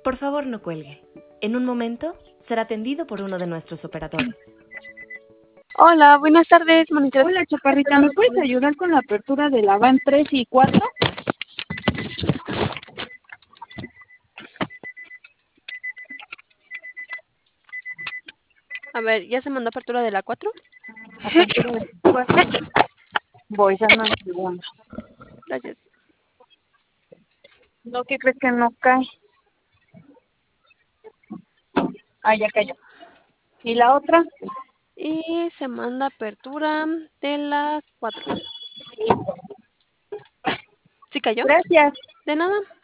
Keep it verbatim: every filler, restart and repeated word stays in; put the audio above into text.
Por favor, no cuelgue. En un momento será atendido por uno de nuestros operadores. Hola, buenas tardes, monitor. Hola, chaparrita, ¿me puedes ayudar con la apertura de la van tres y cuatro? A ver, ¿ya se mandó apertura de la cuatro? Apertura de la cuatro. Voy, dame un segundo. Gracias. No, ¿qué crees que no cae? Ah, ya cayó. ¿Y la otra? Y se manda apertura de la cuatro. ¿Sí cayó? Gracias. De nada.